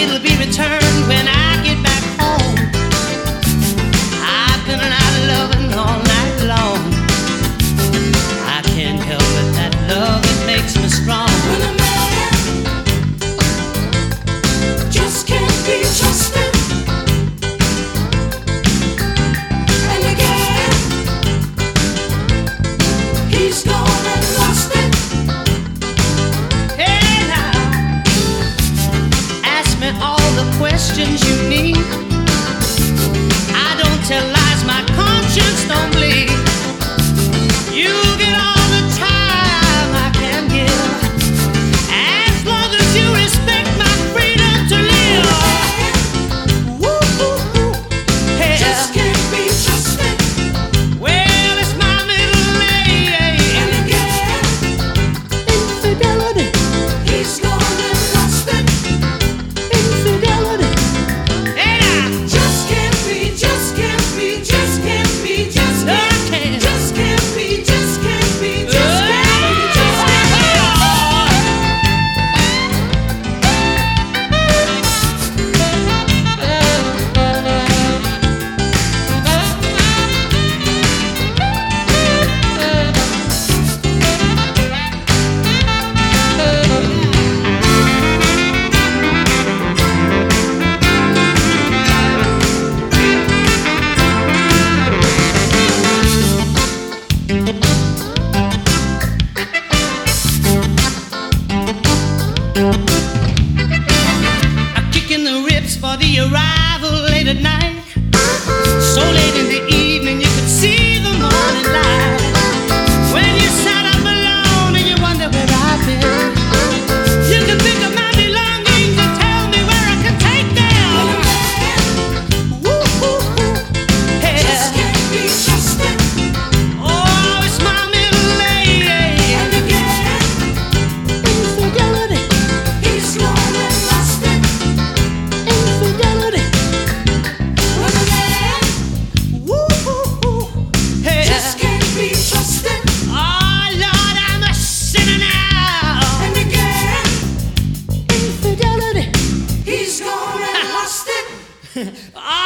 it'll be returned when I get back home. I've been out loving all night long. I can't help it, that love, it makes me strong. When a man just can't be trusted, and again he's gone and lost it. Hey now, ask me all the questions you need. I don't tell lies, my conscience don't bleed. You get all the time I can give, as long as you respect my freedom to live. Woo-hoo-hoo. Hey, Just can't be trusted, well, it's my middle name. and again Infidelity, he's gone and lost it. infidelity. Hey now, Just can't be, just can't be, just can't be, just no, can't. I can't. Just can't be, just can't be, just can't be, just can't be. I'm kicking the ribs for the arrival late at night. So late in the evening you could see the morning light. When you sat up alone and you wonder where I've been, you can think of my belongings and tell me where I can take them. Woo-hoo-hoo. Hey, Just can't be trusted, oh, it's my middle name. and again Infidelity, he's gone and lost it. infidelity. When a man Woo-hoo-hoo. Hey, just can't be trusted, oh Lord, I'm a sinner now. and again Infidelity. he's gone and lost it. Oh